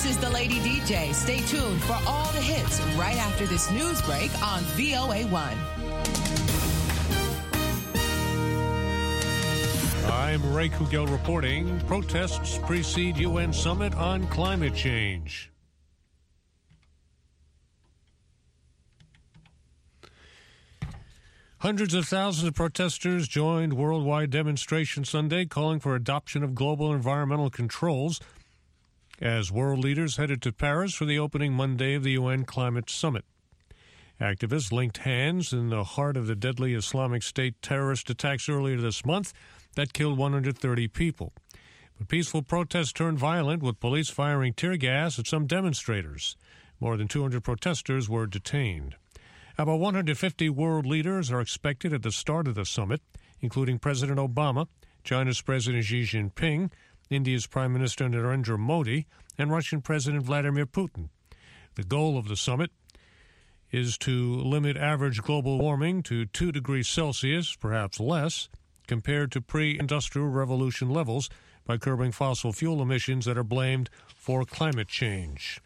This is the Lady DJ. Stay tuned for all the hits right after this news break on VOA1. I'm Ray Kugel reporting. Protests precede UN summit on climate change. Hundreds of thousands of protesters joined worldwide demonstrations Sunday calling for adoption of global environmental controls as world leaders headed to Paris for the opening Monday of the UN Climate Summit. Activists linked hands in the heart of the deadly Islamic State terrorist attacks earlier this month that killed 130 people. But peaceful protests turned violent, with police firing tear gas at some demonstrators. More than 200 protesters were detained. About 150 world leaders are expected at the start of the summit, including President Obama, China's President Xi Jinping, India's Prime Minister Narendra Modi, and Russian President Vladimir Putin. The goal of the summit is to limit average global warming to 2 degrees Celsius, perhaps less, compared to pre-industrial revolution levels by curbing fossil fuel emissions that are blamed for climate change.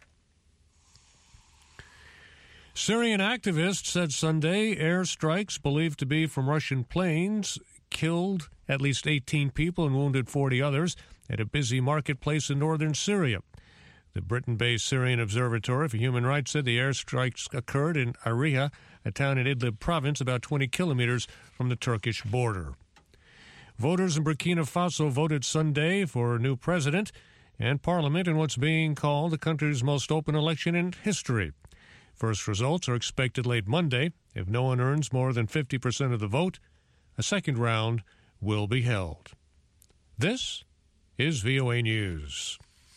Syrian activists said Sunday airstrikes believed to be from Russian planes killed at least 18 people and wounded 40 others at a busy marketplace in northern Syria. The Britain-based Syrian Observatory for Human Rights said the airstrikes occurred in Ariha, a town in Idlib province about 20 kilometers from the Turkish border. Voters in Burkina Faso voted Sunday for a new president and parliament in what's being called the country's most open election in history. First results are expected late Monday. If no one earns more than 50% of the vote, a second round will be held. This is VOA News.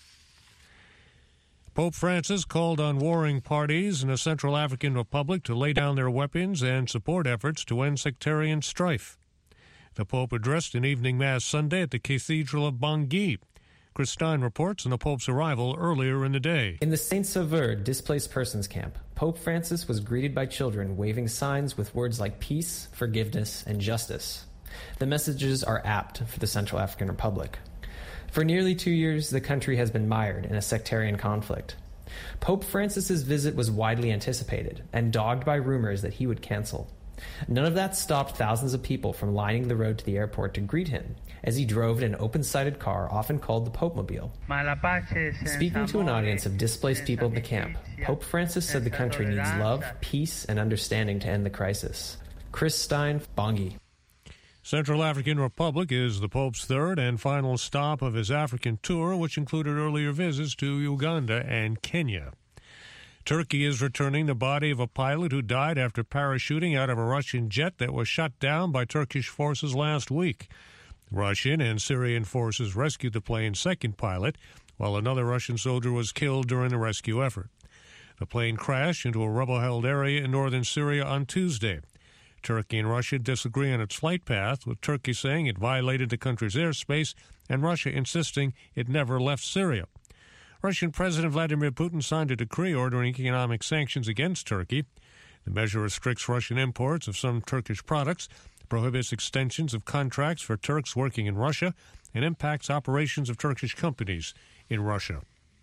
Pope Francis called on warring parties in the Central African Republic to lay down their weapons and support efforts to end sectarian strife. The Pope addressed an evening mass Sunday at the Cathedral of Bangui. Chris Stein reports on the Pope's arrival earlier in the day. In the Saint-Sauveur displaced persons camp, Pope Francis was greeted by children waving signs with words like peace, forgiveness, and justice. The messages are apt for the Central African Republic. For nearly 2 years, the country has been mired in a sectarian conflict. Pope Francis's visit was widely anticipated and dogged by rumors that he would cancel. None of that stopped thousands of people from lining the road to the airport to greet him as he drove in an open-sided car often called the Pope-mobile. Speaking to an audience of displaced people in the camp, Pope Francis said the country needs love, peace, and understanding to end the crisis. Chris Stein, Bangui. Central African Republic is the Pope's third and final stop of his African tour, which included earlier visits to Uganda and Kenya. Turkey is returning the body of a pilot who died after parachuting out of a Russian jet that was shot down by Turkish forces last week. Russian and Syrian forces rescued the plane's second pilot, while another Russian soldier was killed during the rescue effort. The plane crashed into a rebel-held area in northern Syria on Tuesday. Turkey and Russia disagree on its flight path, with Turkey saying it violated the country's airspace and Russia insisting it never left Syria. Russian President Vladimir Putin signed a decree ordering economic sanctions against Turkey. The measure restricts Russian imports of some Turkish products, prohibits extensions of contracts for Turks working in Russia, and impacts operations of Turkish companies in Russia.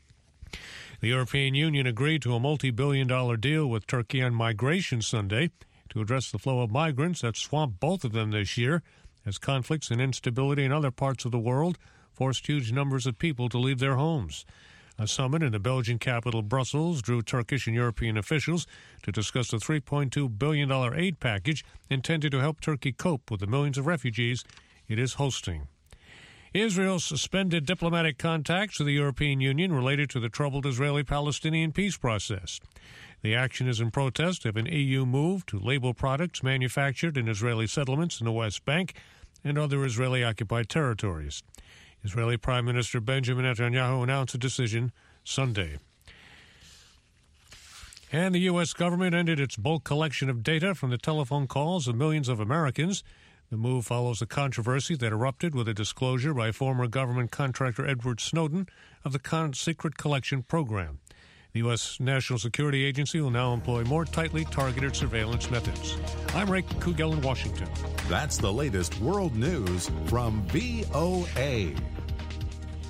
The European Union agreed to a multi-billion-dollar deal with Turkey on migration Sunday to address the flow of migrants that swamped both of them this year, as conflicts and instability in other parts of the world forced huge numbers of people to leave their homes. A summit in the Belgian capital, Brussels, drew Turkish and European officials to discuss a $3.2 billion aid package intended to help Turkey cope with the millions of refugees it is hosting. Israel suspended diplomatic contacts with the European Union related to the troubled Israeli-Palestinian peace process. The action is in protest of an EU move to label products manufactured in Israeli settlements in the West Bank and other Israeli-occupied territories. Israeli Prime Minister Benjamin Netanyahu announced a decision Sunday. And the U.S. government ended its bulk collection of data from the telephone calls of millions of Americans. The move follows a controversy that erupted with a disclosure by former government contractor Edward Snowden of the secret collection program. The U.S. National Security Agency will now employ more tightly targeted surveillance methods. I'm Ray Kugel in Washington. That's the latest world news from VOA.